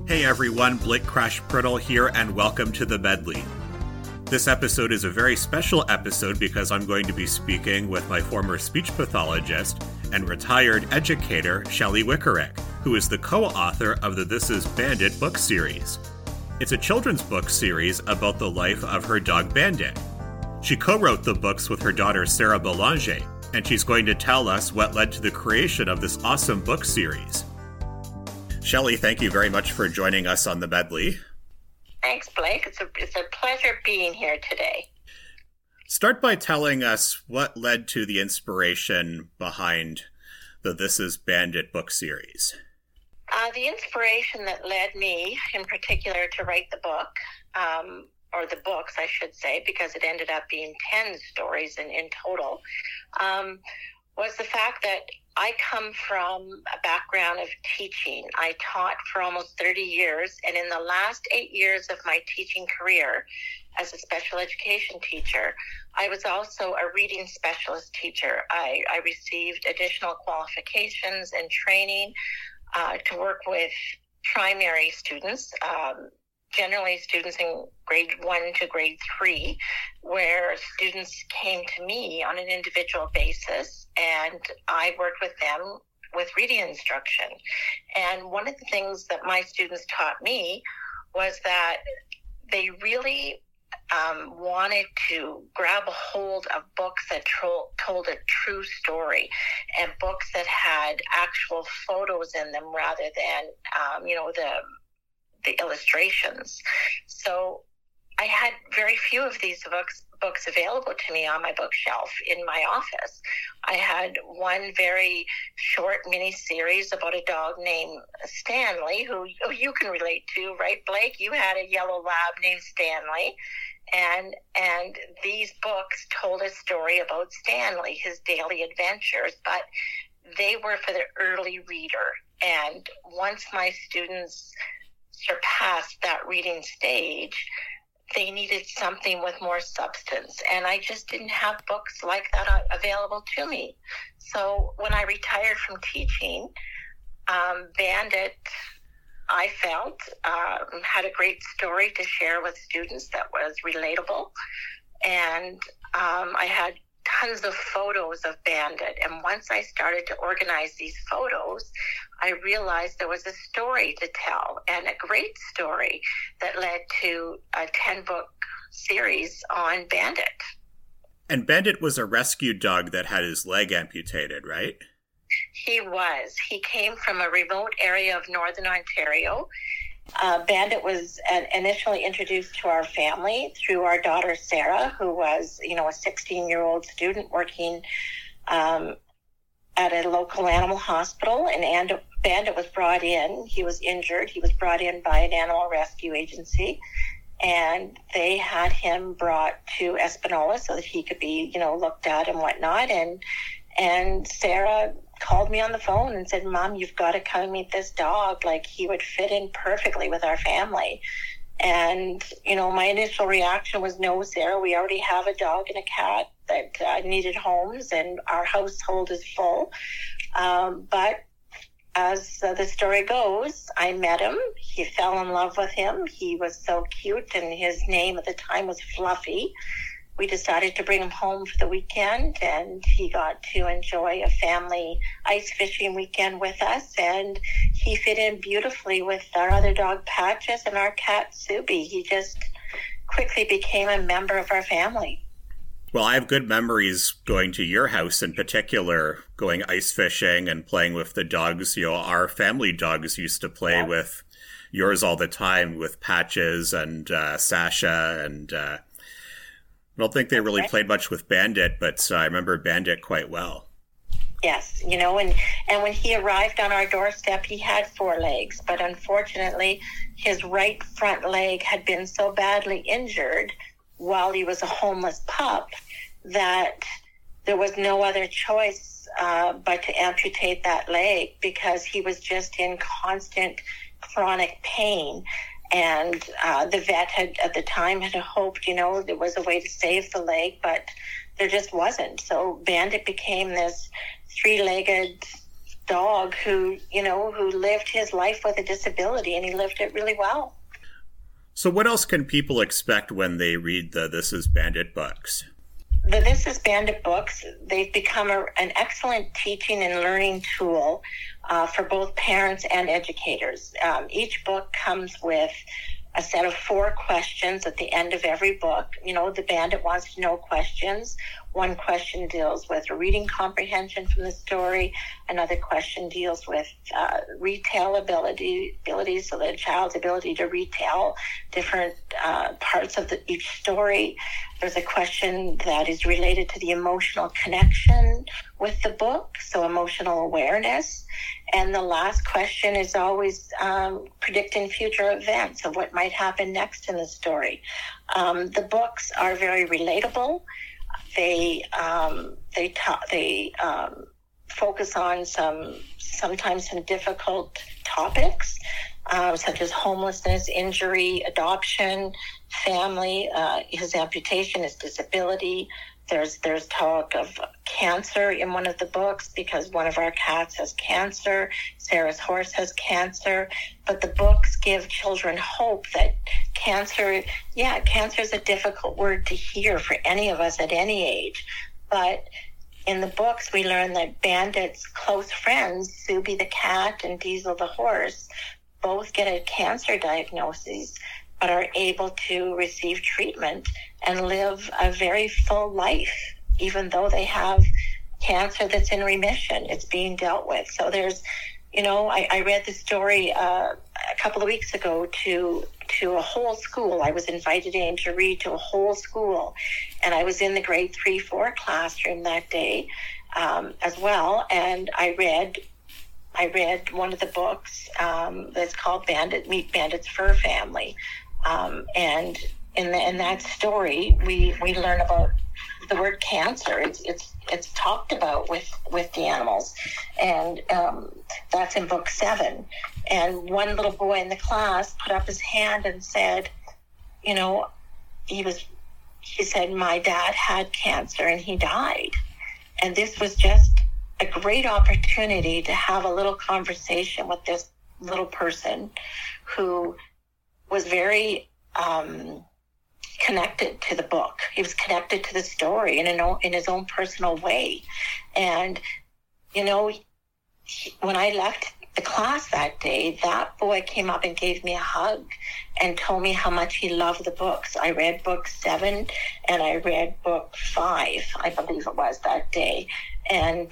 Hey everyone, Blake Crash Priddle here, and welcome to The Medley. This episode is a very special episode because I'm going to be speaking with my former speech pathologist and retired educator, Shelley Wickerich, who is the co-author of the This Is Bandit book series. It's a children's book series about the life of her dog Bandit. She co-wrote the books with her daughter Sarah Belanger, and she's going to tell us what led to the creation of this awesome book series. Shelley, thank you very much for joining us on The Medley. Thanks, Blake. It's a pleasure being here today. Start by telling us what led to the inspiration behind the This Is Bandit book series. The inspiration that led me, in particular, to write the book, or the books, I should say, because it ended up being 10 stories in total, was the fact that I come from a background of teaching. I taught for almost 30 years, and in the last 8 years of my teaching career as a special education teacher, I was also a reading specialist teacher. I received additional qualifications and training to work with primary students, generally students in grade 1 to grade 3, where students came to me on an individual basis, and I worked with them with reading instruction. And one of the things that my students taught me was that they really wanted to grab a hold of books that told a true story, and books that had actual photos in them rather than, the illustrations. So I had very few of these books available to me on my bookshelf in my office. I had one very short mini series about a dog named Stanley, who you can relate to, right, Blake? You had a yellow lab named Stanley. And these books told a story about Stanley, his daily adventures, but they were for the early reader. And once my students surpassed that reading stage, they needed something with more substance, and I just didn't have books like that available to me. So when I retired from teaching, Bandit, I felt, had a great story to share with students that was relatable, and I had tons of photos of Bandit. And once I started to organize these photos, I realized there was a story to tell, and a great story that led to a 10-book series on Bandit. And Bandit was a rescue dog that had his leg amputated, right? He was. He came from a remote area of Northern Ontario. Bandit was initially introduced to our family through our daughter Sarah, who was, a 16-year-old student working at a local animal hospital. And Bandit was brought in. He was injured. He was brought in by an animal rescue agency, and they had him brought to Espanola so that he could be, looked at and whatnot. And Sarah called me on the phone and said, "Mom, you've got to come meet this dog. Like, he would fit in perfectly with our family." And, my initial reaction was, "No, Sarah, we already have a dog and a cat that needed homes, and our household is full." But as the story goes, I met him. He fell in love with him. He was so cute, and his name at the time was Fluffy. We decided to bring him home for the weekend, and he got to enjoy a family ice fishing weekend with us, and he fit in beautifully with our other dog, Patches, and our cat, Subi. He just quickly became a member of our family. Well, I have good memories going to your house in particular, going ice fishing and playing with the dogs. Our family dogs used to play with yours all the time, with Patches and Sasha, and I don't think they really played much with Bandit, but I remember Bandit quite well. Yes, and when he arrived on our doorstep, he had 4 legs, but unfortunately, his right front leg had been so badly injured while he was a homeless pup that there was no other choice but to amputate that leg, because he was just in constant chronic pain. And the vet at the time had hoped, there was a way to save the leg, but there just wasn't. So Bandit became this 3-legged dog who lived his life with a disability, and he lived it really well. So what else can people expect when they read the This Is Bandit books? The This Is Bandit books, they've become an excellent teaching and learning tool for both parents and educators. Each book comes with a set of 4 questions at the end of every book. The Bandit Wants to Know questions. One question deals with reading comprehension from the story. Another question deals with retell ability, so the child's ability to retell different parts of each story. There's a question that is related to the emotional connection with the book, so emotional awareness. And the last question is always predicting future events of what might happen next in the story. The books are very relatable. They focus on sometimes some difficult topics, such as homelessness, injury, adoption, family, his amputation, his disability. There's talk of cancer in one of the books because one of our cats has cancer. Sarah's horse has cancer. But the books give children hope that cancer is a difficult word to hear for any of us at any age. But in the books, we learn that Bandit's close friends, Subi the cat and Diesel the horse, both get a cancer diagnosis, but are able to receive treatment and live a very full life, even though they have cancer that's in remission. It's being dealt with. So there's, I read the story a couple of weeks ago to a whole school. I was invited in to read to a whole school, and I was in the grade 3-4 classroom that day as well, and I read one of the books that's called Meet Bandit's Fur Family. And in that story, we learn about the word cancer. It's talked about with the animals, and that's in book 7. And one little boy in the class put up his hand and said, he said, my dad had cancer and he died. And this was just a great opportunity to have a little conversation with this little person who was very connected to the book. He was connected to the story in his own personal way. And, when I left the class that day, that boy came up and gave me a hug and told me how much he loved the books. I read book 7 and I read book 5, I believe it was, that day. And,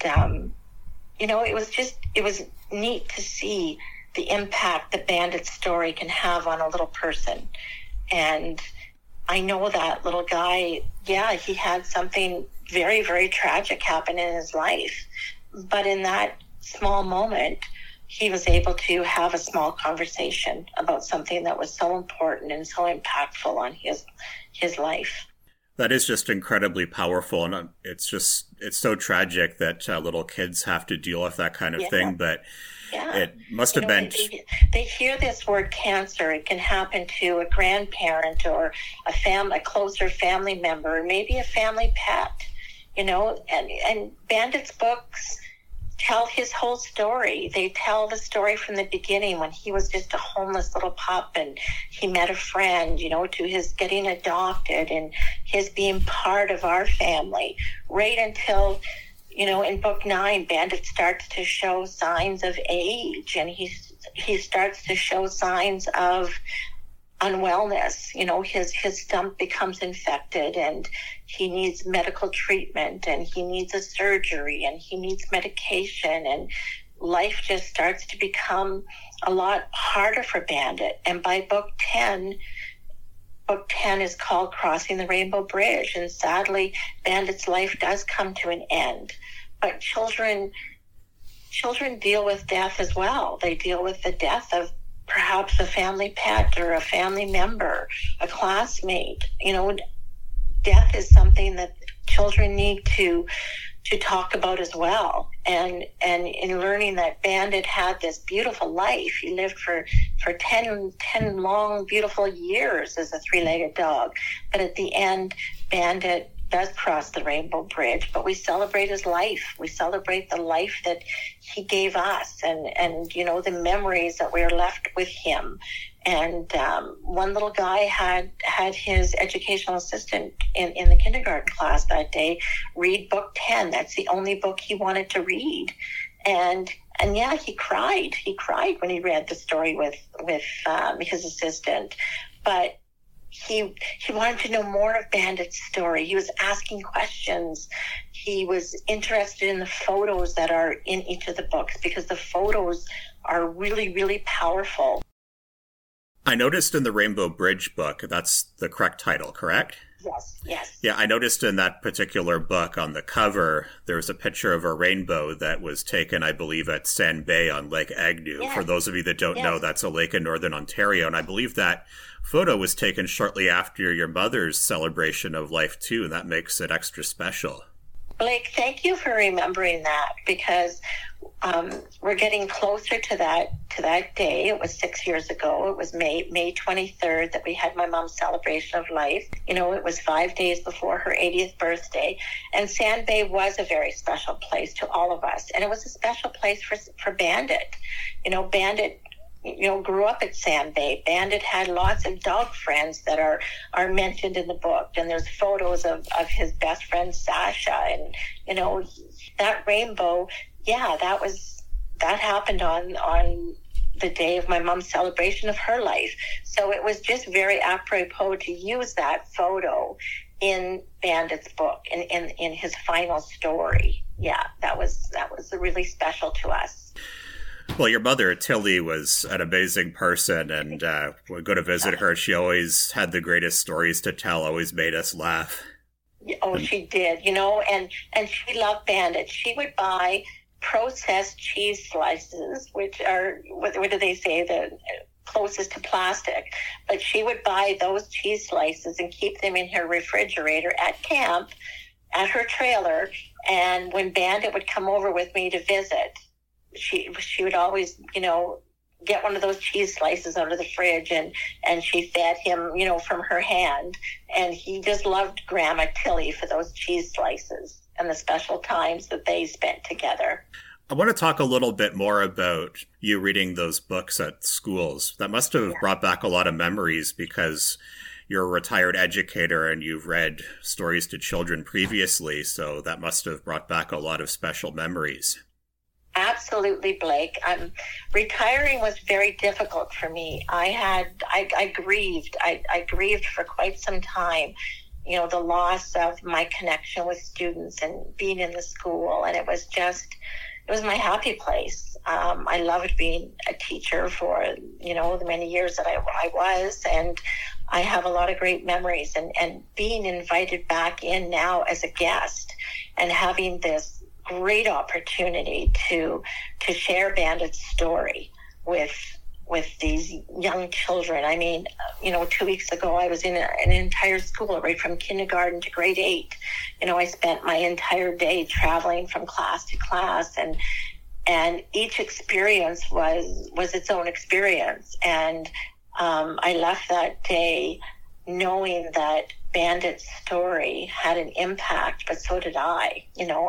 it was neat to see the impact the Bandit story can have on a little person. And I know that little guy, he had something very, very tragic happen in his life. But in that small moment, he was able to have a small conversation about something that was so important and so impactful on his life. That is just incredibly powerful, and it's so tragic that little kids have to deal with that kind of thing, but it must have been... They hear this word cancer. It can happen to a grandparent or a closer family member, maybe a family pet, and Bandit's books tell his whole story. They tell the story from the beginning when he was just a homeless little pup and he met a friend, to his getting adopted and his being part of our family, right until, in book 9, Bandit starts to show signs of age, and he starts to show signs of unwellness. His stump becomes infected and he needs medical treatment and he needs a surgery and he needs medication, and life just starts to become a lot harder for Bandit. And by book 10 is called Crossing the Rainbow Bridge, and sadly Bandit's life does come to an end. But children deal with death as well. They deal with the death of perhaps a family pet or a family member, a classmate. Death is something that children need to talk about as well. And in learning that Bandit had this beautiful life, he lived for 10 long, beautiful years as a 3-legged dog. But at the end, Bandit does cross the Rainbow Bridge, but we celebrate his life. We celebrate the life that he gave us and the memories that we're left with him. And one little guy had his educational assistant in the kindergarten class that day read book 10. That's the only book he wanted to read. And yeah, he cried. He cried when he read the story with his assistant. But he wanted to know more of Bandit's story. He was asking questions. He was interested in the photos that are in each of the books because the photos are really, really powerful. I noticed in the Rainbow Bridge book, that's the correct title, correct? Yes. Yeah, I noticed in that particular book on the cover, there was a picture of a rainbow that was taken, I believe, at Sand Bay on Lake Agnew. Yes. For those of you that don't know, that's a lake in northern Ontario. And I believe that photo was taken shortly after your mother's celebration of life, too. And that makes it extra special. Blake, thank you for remembering that because we're getting closer to that day. It was 6 years ago. It was May 23rd that we had my mom's celebration of life. It was 5 days before her 80th birthday. And Sand Bay was a very special place to all of us. And it was a special place for Bandit. Bandit grew up at Sand Bay. Bandit had lots of dog friends that are mentioned in the book. And there's photos of his best friend, Sasha. And, that rainbow, yeah, that happened on the day of my mom's celebration of her life. So it was just very apropos to use that photo in Bandit's book, in his final story. Yeah, that was really special to us. Well, your mother, Tilly, was an amazing person, and when we go to visit her, she always had the greatest stories to tell, always made us laugh. Oh, she did, and she loved Bandit. She would buy processed cheese slices, which are, what do they say, the closest to plastic. But she would buy those cheese slices and keep them in her refrigerator at camp, at her trailer. And when Bandit would come over with me to visit, she would always, get one of those cheese slices out of the fridge and she fed him, from her hand. And he just loved Grandma Tilly for those cheese slices and the special times that they spent together. I want to talk a little bit more about you reading those books at schools. That must have brought back a lot of memories because you're a retired educator and you've read stories to children previously. So that must have brought back a lot of special memories. Absolutely, Blake. Retiring was very difficult for me. I grieved. I grieved for quite some time. The loss of my connection with students and being in the school. And it was my happy place. I loved being a teacher for, the many years that I was. And I have a lot of great memories. And being invited back in now as a guest and having this great opportunity to share Bandit's story with these young children. I mean, 2 weeks ago, I was in an entire school right from kindergarten to grade 8. I spent my entire day traveling from class to class, and each experience was its own experience. And I left that day knowing that Bandit's story had an impact, but so did I.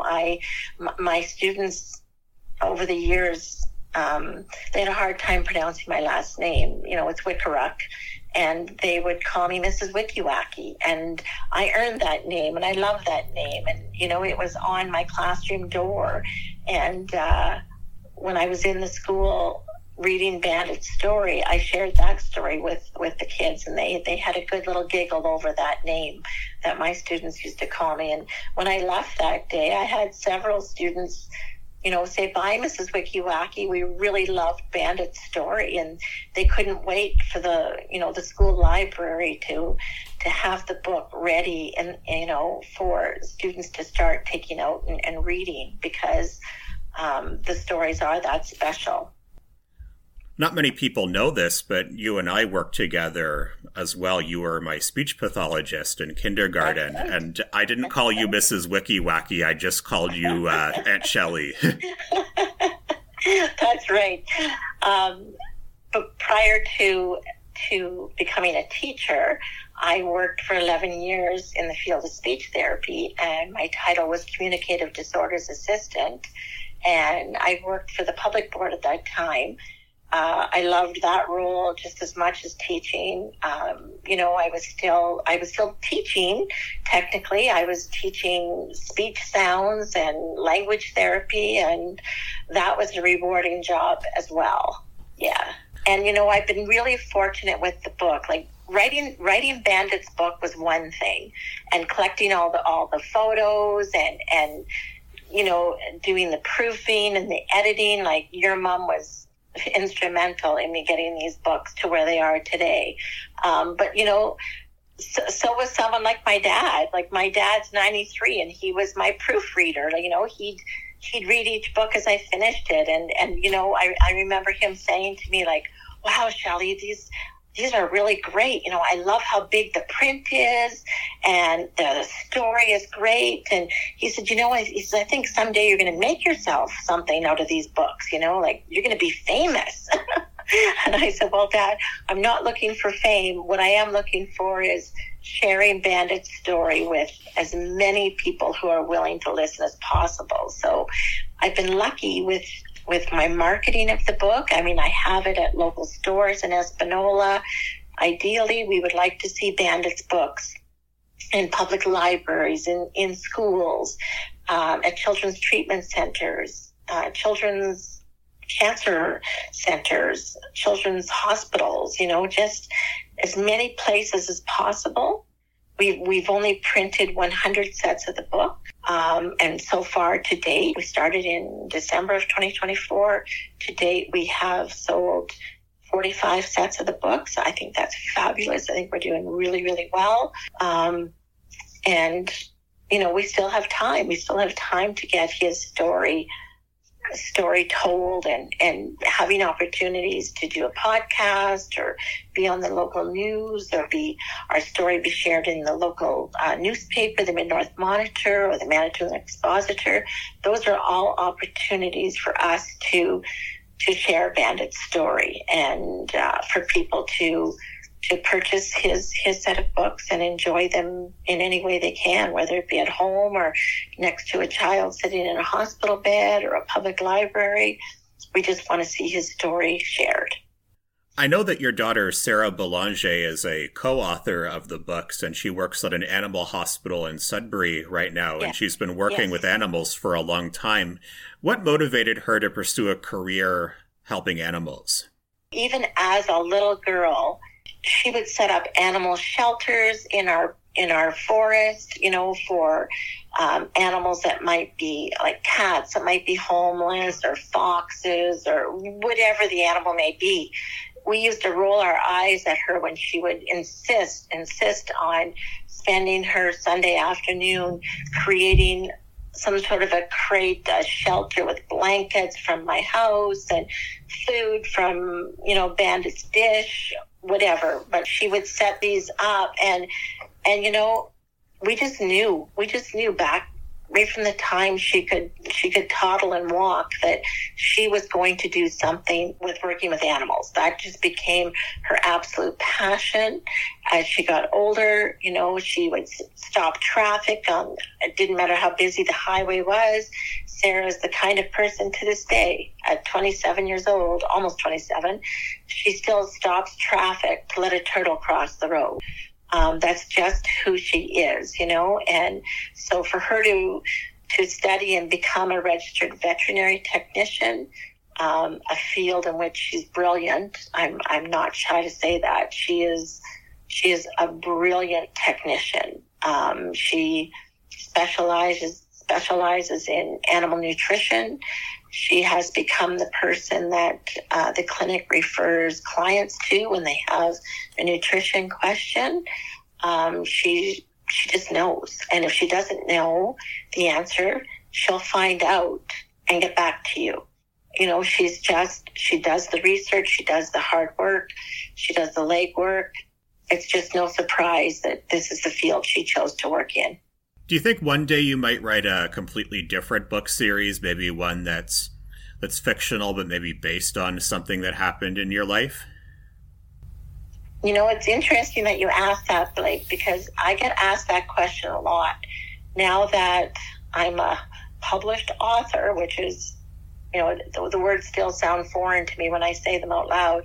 My students over the years, they had a hard time pronouncing my last name. It's Wickaruck, and they would call me Mrs. Wikiwacky, and I earned that name, and I love that name, and it was on my classroom door. And when I was in the school reading Bandit's story, I shared that story with the kids, and they had a good little giggle over that name that my students used to call me. And when I left that day, I had several students, say, "Bye, Mrs. Wikiwacky. We really loved Bandit's story," and they couldn't wait for the school library to have the book ready and for students to start taking out and reading because the stories are that special. Not many people know this, but you and I worked together as well. You were my speech pathologist in kindergarten, and I didn't call you Mrs. Wikiwacky. I just called you Aunt Shelley. That's right. But prior to becoming a teacher, I worked for 11 years in the field of speech therapy, and my title was Communicative Disorders Assistant. And I worked for the public board at that time. I loved that role just as much as teaching. I was still teaching. Technically, I was teaching speech sounds and language therapy, and that was a rewarding job as well. Yeah. And, I've been really fortunate with the book. Like writing Bandit's book was one thing, and collecting all the photos and doing the proofing and the editing. Like your mom was instrumental in me getting these books to where they are today. But so was someone like my dad. Like my dad's 93 and he was my proofreader. He'd read each book as I finished it. And I remember him saying to me, like, wow, Shelley, these are really great. I love how big the print is and the story is great. And he said, I think someday you're going to make yourself something out of these books, like you're going to be famous. And I said, well, Dad, I'm not looking for fame. What I am looking for is sharing Bandit's story with as many people who are willing to listen as possible. So I've been lucky with my marketing of the book. I mean, I have it at local stores in Espanola. Ideally, we would like to see Bandit's books in public libraries, in schools, at children's treatment centers, children's cancer centers, children's hospitals, just as many places as possible. We've only printed 100 sets of the book. And so far to date, we started in December of 2024. To date, we have sold 45 sets of the books. I think that's fabulous. I think we're doing really, really well. And we still have time. We still have time to get his story told and having opportunities to do a podcast or be on the local news or our story be shared in the local newspaper, the Mid-North Monitor or the Manitoulin Expositor. Those are all opportunities for us to share Bandit's story and for people to purchase his set of books and enjoy them in any way they can, whether it be at home or next to a child sitting in a hospital bed or a public library. We just want to see his story shared. I know that your daughter, Sarah Belanger, is a co-author of the books, and she works at an animal hospital in Sudbury right now, and she's been working with animals for a long time. What motivated her to pursue a career helping animals? Even as a little girl, she would set up animal shelters in our forest, for animals that might be like cats that might be homeless or foxes or whatever the animal may be. We used to roll our eyes at her when she would insist on spending her Sunday afternoon creating some sort of a crate, a shelter with blankets from my house and food from, Bandit's dish, whatever. But she would set these up and we just knew back right from the time she could toddle and walk that she was going to do something with working with animals. That just became her absolute passion. As she got older, she would stop traffic. It didn't matter how busy the highway was. Sarah is the kind of person to this day, at 27 years old, almost 27, she still stops traffic to let a turtle cross the road. That's just who she is, and so for her to study and become a registered veterinary technician, a field in which she's brilliant. I'm not shy to say that. She is a brilliant technician. She specializes in animal nutrition. She has become the person that the clinic refers clients to when they have a nutrition question. She just knows. And if she doesn't know the answer, she'll find out and get back to you. She does the research, she does the hard work, she does the legwork. It's just no surprise that this is the field she chose to work in. Do you think one day you might write a completely different book series, maybe one that's fictional but maybe based on something that happened in your life? You know, it's interesting that you asked that, Blake, because I get asked that question a lot. Now that I'm a published author, which is, you know, the words still sound foreign to me when I say them out loud.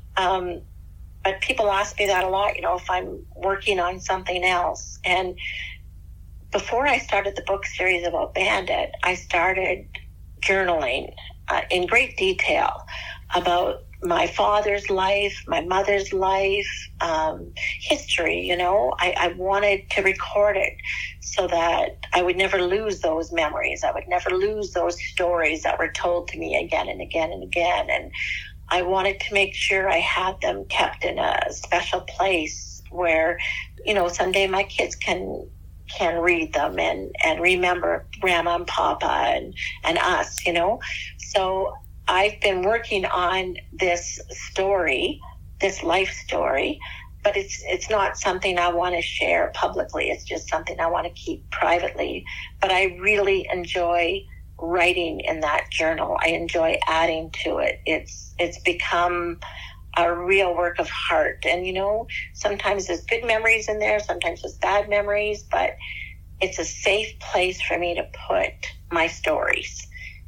But people ask me that a lot, you know, if I'm working on something else. And before I started the book series about Bandit, I started journaling in great detail about my father's life, my mother's life, history, you know. I wanted to record it so that I would never lose those memories. I would never lose those stories that were told to me again and again and again. And I wanted to make sure I had them kept in a special place where, you know, someday my kids can read them and remember Grandma and Papa and us, you know. So I've been working on this story, this life story, but it's not something I want to share publicly. It's just something I want to keep privately. But I really enjoy writing in that journal. I enjoy adding to it. It's become a real work of heart. And, you know, sometimes there's good memories in there, sometimes there's bad memories, but it's a safe place for me to put my stories.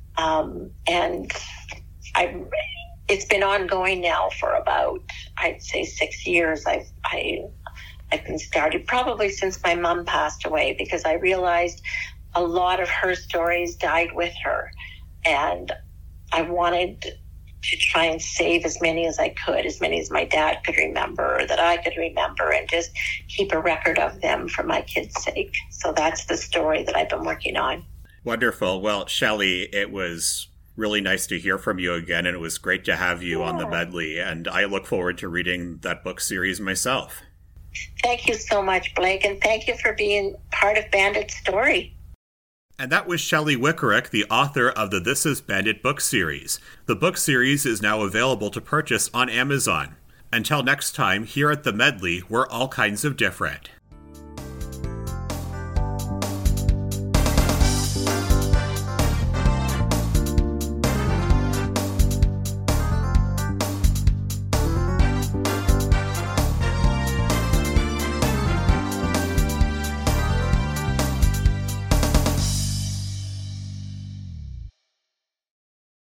And it's been ongoing now for about, I'd say 6 years. I've been started probably since my mom passed away, because I realized a lot of her stories died with her. And I wanted to try and save as many as I could, as many as my dad could remember, that I could remember, and just keep a record of them for my kids' sake. So that's the story that I've been working on. Wonderful. Well, Shelley, it was really nice to hear from you again, and it was great to have you on the Medley, and I look forward to reading that book series myself. Thank you so much, Blake, and thank you for being part of Bandit's story. And that was Shelley Wickerich, the author of the This Is Bandit book series. The book series is now available to purchase on Amazon. Until next time, here at the Medley, we're all kinds of different.